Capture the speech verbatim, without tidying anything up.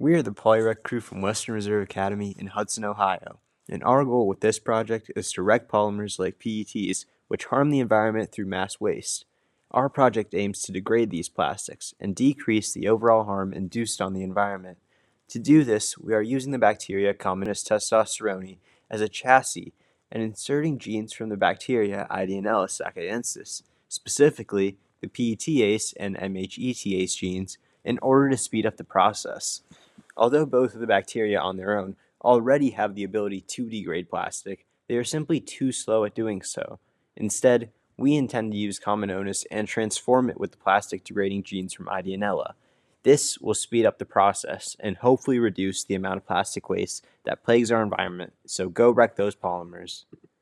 We are the Polyrec crew from Western Reserve Academy in Hudson, Ohio, and our goal with this project is to wreck polymers like P E Ts, which harm the environment through mass waste. Our project aims to degrade these plastics and decrease the overall harm induced on the environment. To do this, we are using the bacteria Combinus testosterone as a chassis and inserting genes from the bacteria Ideonella saccharensis, specifically the P E T ase and M H E T ase genes, in order to speed up the process. Although both of the bacteria on their own already have the ability to degrade plastic, they are simply too slow at doing so. Instead, we intend to use common onus and transform it with the plastic degrading genes from Ideonella. This will speed up the process and hopefully reduce the amount of plastic waste that plagues our environment, so go wreck those polymers.